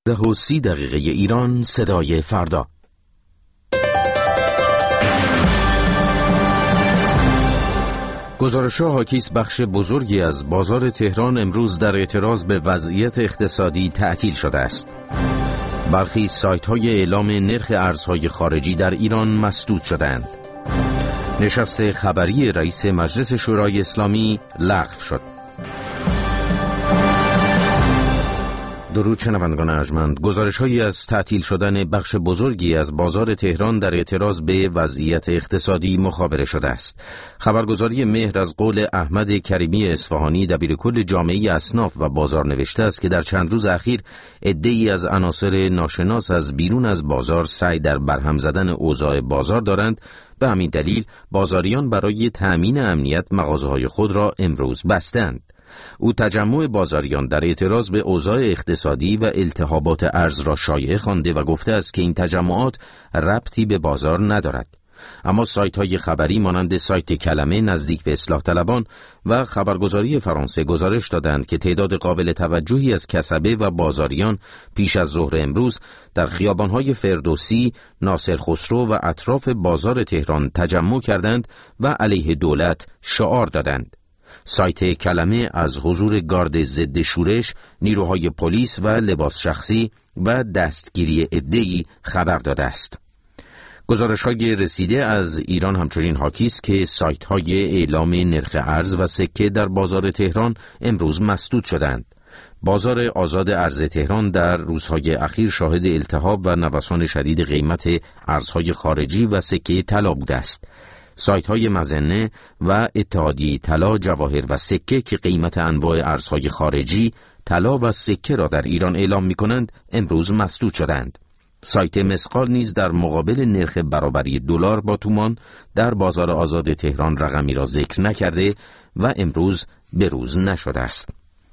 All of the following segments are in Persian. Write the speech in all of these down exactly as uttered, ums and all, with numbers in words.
ده و سی دقیقه ایران، صدای فردا. گزارش‌ها حاکی است بخش بزرگی از بازار تهران امروز در اعتراض به وضعیت اقتصادی تعطیل شده است. برخی سایت‌های اعلام نرخ ارزهای خارجی در ایران مسدود شدند. نشست خبری رئیس مجلس شورای اسلامی لغو شد. درود شنوندگان ارجمند، گزارش‌هایی از تعطیل شدن بخش بزرگی از بازار تهران در اعتراض به وضعیت اقتصادی مخابره شده است. خبرگزاری مهر از قول احمد کریمی اصفهانی دبیرکل جامعه اصناف و بازار نوشته است که در چند روز اخیر عده‌ای از عناصر ناشناس از بیرون از بازار سعی در برهم زدن اوضاع بازار دارند. به همین دلیل بازاریان برای تأمین امنیت مغازه‌های خود را امروز بستند. او تجمع بازاریان در اعتراض به اوضاع اقتصادی و التهابات ارز را شایعه خوانده و گفته است که این تجمعات ربطی به بازار ندارد. اما سایت‌های خبری مانند سایت کلمه نزدیک به اصلاح طلبان و خبرگزاری فرانسه گزارش دادند که تعداد قابل توجهی از کسبه و بازاریان پیش از ظهر امروز در خیابان‌های فردوسی، ناصر خسرو و اطراف بازار تهران تجمع کردند و علیه دولت شعار دادند. سایت کلمه از حضور گارد ضد شورش، نیروهای پلیس و لباس شخصی و دستگیری عده‌ای خبر داده است. گزارش‌های رسیده از ایران همچنین حاکی است که سایت‌های اعلام نرخ ارز و سکه در بازار تهران امروز مسدود شدند. بازار آزاد ارز تهران در روزهای اخیر شاهد التهاب و نوسان شدید قیمت ارزهای خارجی و سکه طلا بوده است. سایت‌های مظنه و اتحادیه طلا، جواهر و سکه که قیمت انواع ارزهای خارجی، طلا و سکه را در ایران اعلام می‌کنند، امروز مسدود شدند. سایت مسقال نیز در مقابل نرخ برابری دلار با تومان در بازار آزاد تهران رقمی را ذکر نکرده و امروز به روز نشده است.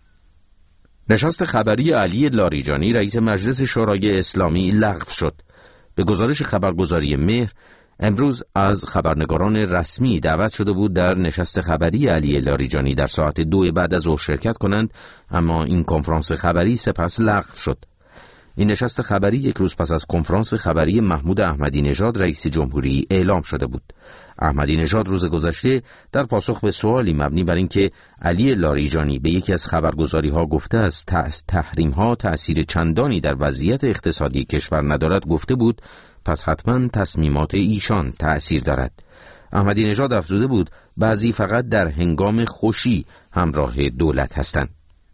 نشست خبری علی لاریجانی رئیس مجلس شورای اسلامی لغو شد. به گزارش خبرگزاری مهر، امروز از خبرنگاران رسمی دعوت شده بود در نشست خبری علی لاریجانی در ساعت دو بعد از ظهر شرکت کنند، اما این کنفرانس خبری سپس لغو شد. این نشست خبری یک روز پس از کنفرانس خبری محمود احمدی نژاد رئیس جمهوری اعلام شده بود. احمدی نژاد روز گذشته در پاسخ به سوالی مبنی بر اینکه علی لاریجانی به یکی از خبرگزاری‌ها گفته است تحریم‌ها تأثیر چندانی در وضعیت اقتصادی کشور ندارد گفته بود پس حتما تصمیمات ایشان تأثیر دارد. احمدی نژاد افزوده بود بعضی فقط در هنگام خوشی همراه دولت هستند.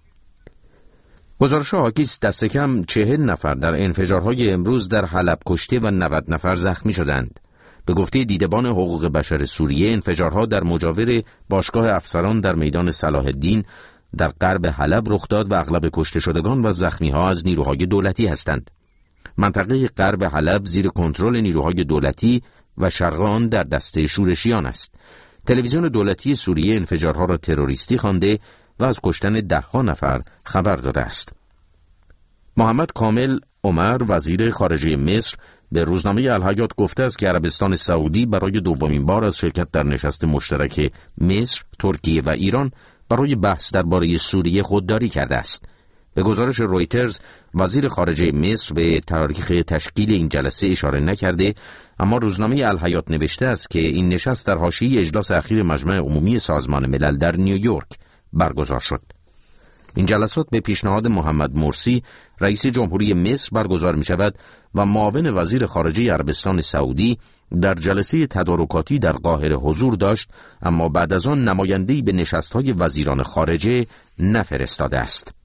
گزارش‌ها حاکی است دست کم چهل نفر در انفجارهای امروز در حلب کشته و نود نفر زخمی شدند. به گفته دیدبان حقوق بشر سوریه، انفجارها در مجاور باشگاه افسران در میدان صلاح الدین در غرب حلب رخ داد و اغلب کشته شدگان و زخمی‌ها از نیروهای دولتی هستند. منطقه غرب حلب زیر کنترل نیروهای دولتی و شرق آن در دست شورشیان است. تلویزیون دولتی سوریه انفجارها را تروریستی خوانده و از کشتن ده‌ها نفر خبر داده است. محمد کامل عمر وزیر خارجه مصر به روزنامه الحیات گفته است که عربستان سعودی برای دومین بار از شرکت در نشست مشترک مصر، ترکیه و ایران برای بحث درباره سوریه خودداری کرده است. به گزارش رویترز، وزیر خارجه مصر به تاریخ تشکیل این جلسه اشاره نکرده، اما روزنامه الحیات نوشته است که این نشست در حاشیه اجلاس اخیر مجمع عمومی سازمان ملل در نیویورک برگزار شد. این جلسات به پیشنهاد محمد مرسی رئیس جمهوری مصر برگزار می شود و معاون وزیر خارجه عربستان سعودی در جلسه تدارکاتی در قاهره حضور داشت، اما بعد از آن نماینده‌ای به نشست‌های وزیران خارجه نفرستاده است.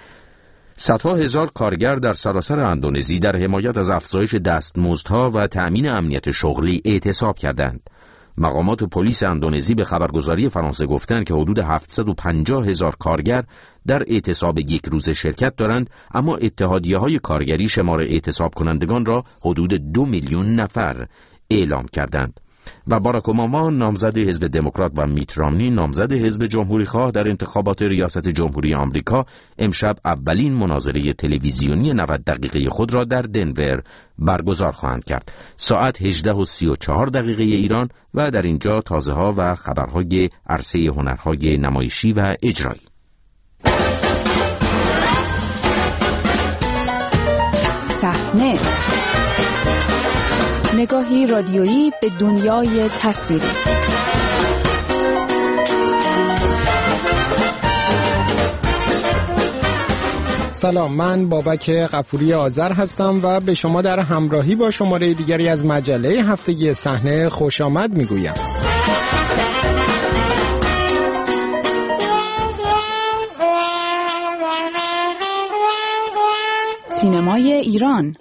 صدها هزار کارگر در سراسر اندونزی در حمایت از افزایش دستمزدها و تأمین امنیت شغلی اعتصاب کردند. مقامات پلیس اندونزی به خبرگزاری فرانسه گفتند که حدود هفتصد و پنجاه هزار کارگر در اعتصاب یک روزه شرکت دارند، اما اتحادیه‌های کارگری شمار اعتصاب کنندگان را حدود دو میلیون نفر اعلام کردند. و باراک اوباما نامزد حزب دموکرات و میت رامنی نامزد حزب جمهوری‌خواه در انتخابات ریاست جمهوری آمریکا امشب اولین مناظره تلویزیونی نود دقیقه خود را در دنور برگزار خواهند کرد. ساعت هجده و سی و چهار دقیقه ایران و در اینجا تازه‌ها و خبرهای عرصه هنرهای نمایشی و اجرایی. صحنه، نگاهی رادیویی به دنیای تصویری. سلام، من بابک غفوری آذر هستم و به شما در همراهی با شماره دیگری از مجله هفتگی صحنه خوش آمد میگویم. سینمای ایران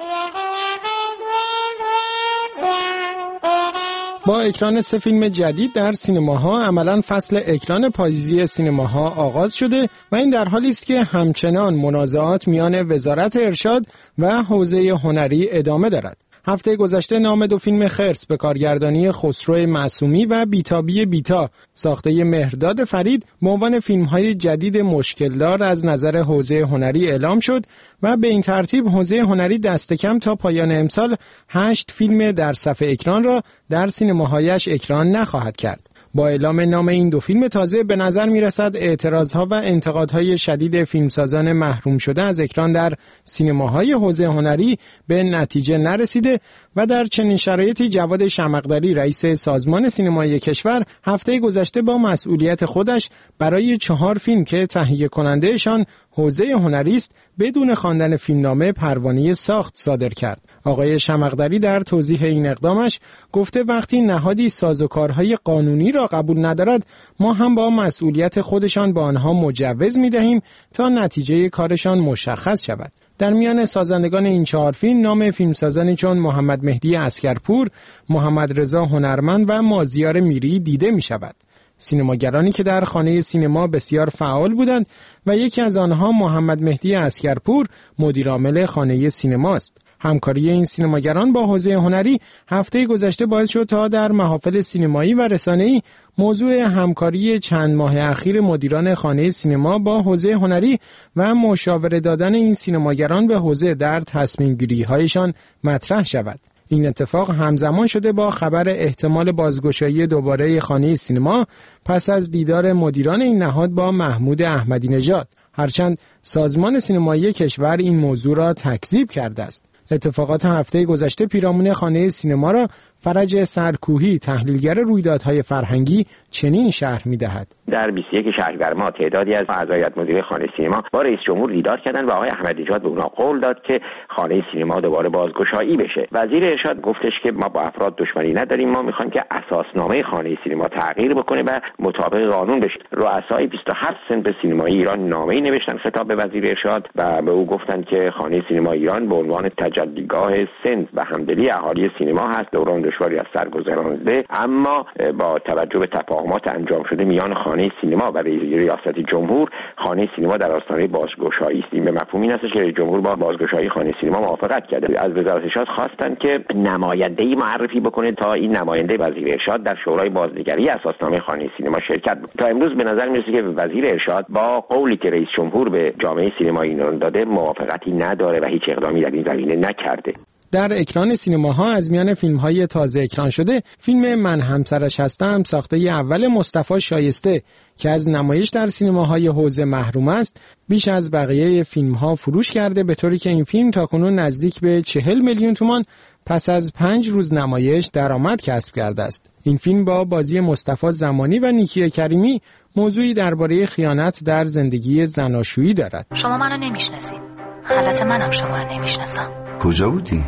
با اکران سه فیلم جدید در سینماها عملاً فصل اکران پاییزی سینماها آغاز شده و این در حالی است که همچنان منازعات میان وزارت ارشاد و حوزه هنری ادامه دارد. هفته گذشته نام دو فیلم خرس به کارگردانی خسرو معصومی و بیتابی بیتا ساخته مهرداد فرید به عنوان فیلم‌های جدید مشکلدار از نظر حوزه هنری اعلام شد و به این ترتیب حوزه هنری دست کم تا پایان امسال هشت فیلم در صف اکران را در سینماهایش اکران نخواهد کرد. با اعلام نام این دو فیلم تازه به نظر می‌رسد اعتراضها و انتقادهای شدید فیلمسازان محروم شده از اکران در سینماهای حوزه هنری به نتیجه نرسیده و در چنین شرایطی جواد شمقدری رئیس سازمان سینمایی کشور هفته گذشته با مسئولیت خودش برای چهار فیلم که تهیه کنندهشان حوزه هنری است بدون خواندن فیلمنامه پروانه ساخت صادر کرد. آقای شمقدری در توضیح این اقدامش گفته وقتی نهادی سازوکارهای قانونی را قبول ندارد ما هم با مسئولیت خودشان با آنها مجوز می‌دهیم تا نتیجه کارشان مشخص شود. در میان سازندگان این چهار فیلم نام فیلمسازانی چون محمد مهدی عسکرپور، محمد رضا هنرمند و مازیار میری دیده می شود. سینماگرانی که در خانه سینما بسیار فعال بودند و یکی از آنها محمد مهدی عسکرپور مدیرعامل خانه سینما است. همکاری این سینماگران با حوزه هنری هفته گذشته باعث شد تا در محافل سینمایی و رسانه‌ای موضوع همکاری چند ماه اخیر مدیران خانه سینما با حوزه هنری و مشاوره دادن این سینماگران به حوزه در تصمیم گیری هایشان مطرح شود. این اتفاق همزمان شده با خبر احتمال بازگشایی دوباره خانه سینما پس از دیدار مدیران این نهاد با محمود احمدی نژاد، هرچند سازمان سینمایی کشور این موضوع را تکذیب کرده است. اتفاقات هفته گذشته پیرامون خانه سینما را فرج سرکوهی تحلیلگر رویدادهای فرهنگی چنین شرح می‌دهد. در بیست و یک شهریور ماه تعدادی از اعضای هیئت مدیره خانه سینما با رئیس جمهور دیدار کردند و آقای احمدی نژاد به اونها قول داد که خانه سینما دوباره بازگشایی بشه. وزیر ارشاد گفتش که ما با افراد دشمنی نداریم، ما می‌خوایم که اساسنامه خانه سینما تغییر بکنه و مطابق قانون بشه. رؤسای بیست و هفت صنف سینمایی ایران نامه‌ای نوشتن خطاب به وزیر ارشاد و به او گفتند که خانه سینما ایران به عنوان تجلیگاه صنف و همدلی اهالی سینما هست، دوران دشواری از سر گذرانده، اما با توجه به تفاهمات انجام شده میان خانه سینما و ریاست جمهور خانه سینما در آستانه بازگشایی است. این به مفهوم این است که رئیس جمهور با بازگشایی خانه سینما موافقت کرده. از وزارت ارشاد خواستند که نماینده‌ای معرفی بکنه تا این نماینده وزیر ارشاد در شورای بازنگری اساسنامه خانه سینما شرکت بکنه. تا امروز به نظر میرسه که وزیر ارشاد با قولی که رئیس جمهور به جامعه سینمایی ایران داده موافقتی نداره و هیچ اقدامی در این زمینه نکرده. در اکران سینماها از میان فیلم‌های تازه اکران شده فیلم من همسرش هستم ساخته اول مصطفی شایسته که از نمایش در سینماهای حوزه محروم است بیش از بقیه فیلم‌ها فروش کرده، به طوری که این فیلم تاکنون نزدیک به چهل میلیون تومان پس از پنج روز نمایش درآمد کسب کرده است. این فیلم با بازی مصطفی زمانی و نیکی کریمی موضوعی درباره خیانت در زندگی زناشویی دارد. شما منو نمیشناسید. البته منم شما رو نمیشناسم. کجا بودی؟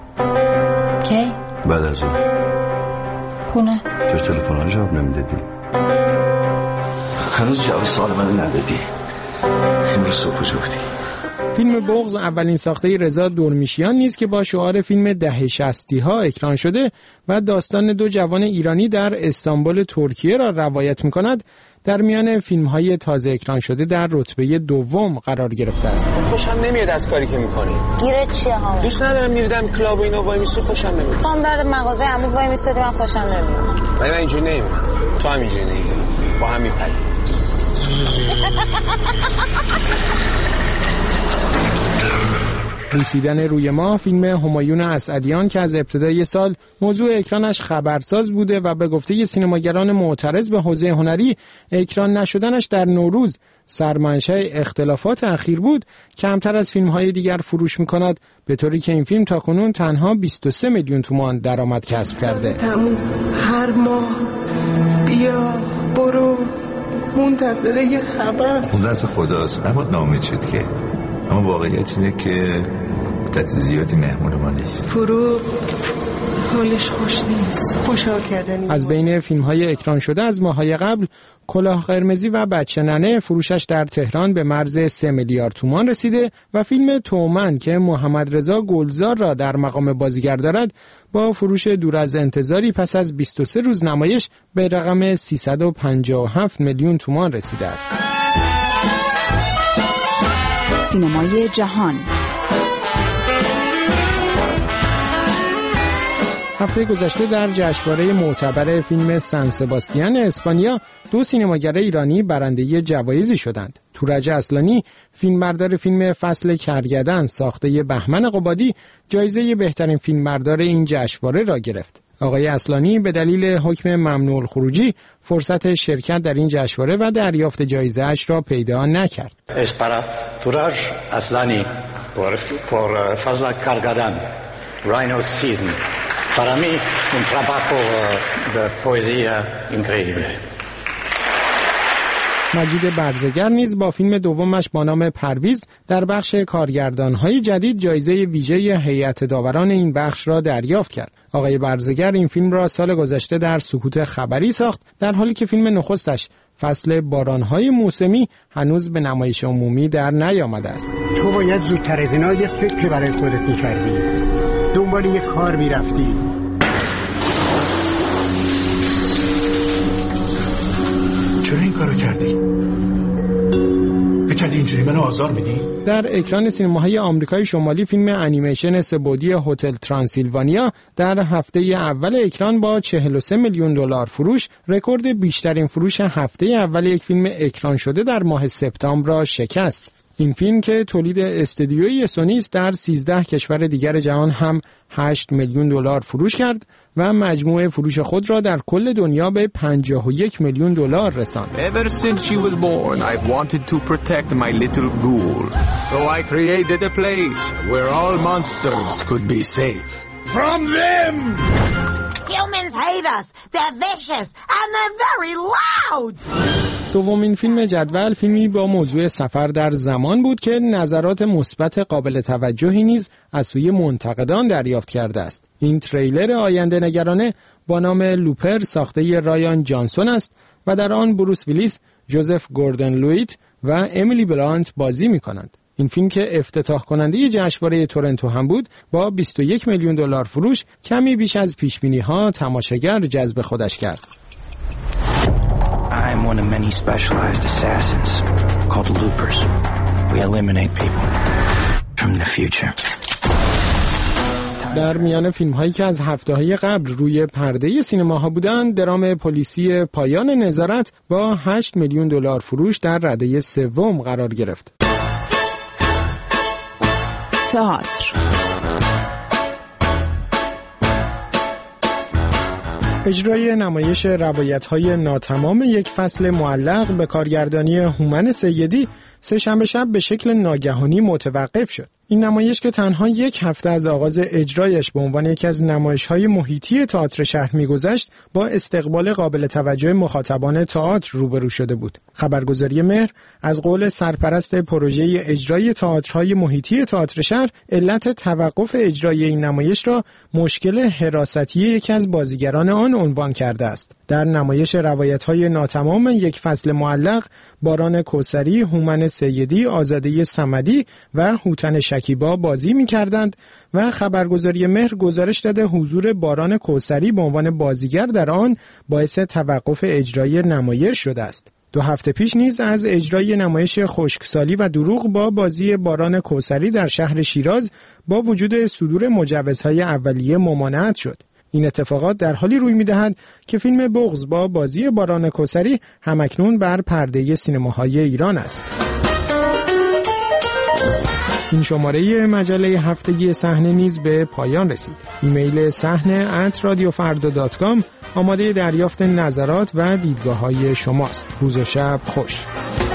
کی؟ بعد از اون خونه. چرا تلفن رو جواب نمیدادی؟ هنوز جواب سوال منو ندادی. امروز صبح کجا بودی؟ فیلم بغض اولین ساخته رضا دورمیشیان نیز که با شعار فیلم دهه شصتی ها اکران شده و داستان دو جوان ایرانی در استانبول ترکیه را روایت می‌کند، در میان فیلم‌های تازه اکران شده در رتبه دوم قرار گرفته است. خوشم نمیاد از کاری که می‌کنی. گیرت چیه ها؟ دوست ندارم میردم کلاب و اینا وای میسی، خوشم نمیاد. خام در مغازه عمود وای میسادی، من خوشم نمیاد. ولی من اینجوری نمیمونم. تو هم اینجوری نمیمونی. با هم میپریم. بوسیدن روی ماه فیلم همایون اسعدیان که از ابتدای سال موضوع اکرانش خبرساز بوده و به گفته سینماگران معترض به حوزه هنری اکران نشدنش در نوروز سرمنشأ اختلافات اخیر بود، کمتر از فیلم‌های دیگر فروش می‌کند، به طوری که این فیلم تاکنون تنها بیست و سه میلیون تومان درآمد کسب کرده. هر ماه بیا برو منتظر یه خبر. اون دست خداست، اما نامه شد که اما واقعیت اینه که مدت زیادی مهمون ما نیست. فروغ حالش خوش نیست. خوشحال کردنی. از بین فیلم‌های اکران شده از ماه‌های قبل کلاه قرمزی و بچه ننه فروشش در تهران به مرز سه میلیارد تومان رسیده و فیلم تومن که محمد رضا گلزار را در مقام بازیگر دارد با فروش دور از انتظاری پس از بیست و سه روز نمایش به رقم سیصد و پنجاه و هفت میلیون تومان رسیده است. سینمای جهان. هفته گذشته در جشنواره معتبر فیلم سن سباستیان اسپانیا دو سینماگر ایرانی برنده جوایزی شدند. تورج اصلانی فیلمبردار فیلم فصل کرگدن ساخته بهمن قبادی جایزه بهترین فیلمبردار این جشنواره را گرفت. آقای اصلانی به دلیل حکم ممنوع الخروجی فرصت شرکت در این جشنواره و دریافت جایزه اش را پیدا نکرد. Es para Turaj Aslani por por فصل کرگدن Rhino Season. Para mí un trabajo de poesía increíble. مجید برزگر نیز با فیلم دومش با نام پرویز در بخش کارگردان‌های جدید جایزه ویژه هیئت داوران این بخش را دریافت کرد. آقای برزگر این فیلم را سال گذشته در سکوت خبری ساخت، در حالی که فیلم نخستش فصل باران‌های موسمی هنوز به نمایش عمومی در نیامده است. تو باید زودتر از اینا یه فکر برای خودت می‌کردی. دنبال یه کار می‌رفتی. چرا این کارو کردی؟ بچردی اینجوری منو آزار میدی؟ در اکران سینماهای آمریکای شمالی فیلم انیمیشن سه‌بعدی هتل ترانسیلوانیا در هفته اول اکران با چهل و سه میلیون دلار فروش رکورد بیشترین فروش هفته اول یک فیلم اکران شده در ماه سپتامبر را شکست. این فیلم که تولید استودیویی سونی است در سیزده کشور دیگر جهان هم هشت میلیون دلار فروش کرد و مجموع فروش خود را در کل دنیا به پنجاه و یک میلیون دلار رساند. Ever since she was born, I've wanted to protect my little ghoul. So I created a place where all monsters could be safe from them. Humans hate us. They're vicious and they're very loud. دومین فیلم جدول فیلمی با موضوع سفر در زمان بود که نظرات مثبت قابل توجهی نیز از سوی منتقدان دریافت کرده است. این تریلر آینده نگرانه با نام لوپر ساخته رایان جانسون است و در آن بروس ویلیس، جوزف گوردن لویت و امیلی بلانت بازی می کنند. این فیلم که افتتاح کننده جشنواره تورنتو هم بود با بیست و یک میلیون دلار فروش کمی بیش از پیش‌بینی‌ها تماشاگر جذب خودش کرد. I'm one of many specialized assassins called loopers. We eliminate people from the future. در میان فیلم‌هایی که از هفته‌های قبل روی پرده سینماها بودند، درام پلیسی پایان نظارت با هشت میلیون دلار فروش در رده سوم قرار گرفت. تئاتر. اجرای نمایش روایت‌های ناتمام یک فصل معلق به کارگردانی هومن سیدی سه شنبه شب به شکل ناگهانی متوقف شد. این نمایش که تنها یک هفته از آغاز اجرایش به عنوان یکی از نمایش‌های محیطی تئاتر شهر می‌گذشت، با استقبال قابل توجه مخاطبان تئاتر روبرو شده بود. خبرگزاری مهر از قول سرپرست پروژه اجرای تئاترهای محیطی تئاتر شهر علت توقف اجرای این نمایش را مشکل حراستی یکی از بازیگران آن عنوان کرده است. در نمایش روایت‌های ناتمام یک فصل معلق، باران کوثری، هومن سیدی، آزاده صمدی و هوتن شکیبا بازی می‌کردند و خبرگزاری مهر گزارش داده حضور باران کوثری به عنوان بازیگر در آن باعث توقف اجرای نمایش شده است. دو هفته پیش نیز از اجرای نمایش خشکسالی و دروغ با بازی باران کوثری در شهر شیراز با وجود صدور مجوزهای اولیه ممانعت شد. این اتفاقات در حالی روی می‌دهد که فیلم بغض با بازی باران کوثری همکنون بر پرده سینماهای ایران است. این شماره مجله هفتگی صحنه نیز به پایان رسید. ایمیل صحنه ات رادیو فردا دات کام آماده دریافت نظرات و دیدگاه‌های شماست. روز و شب خوش.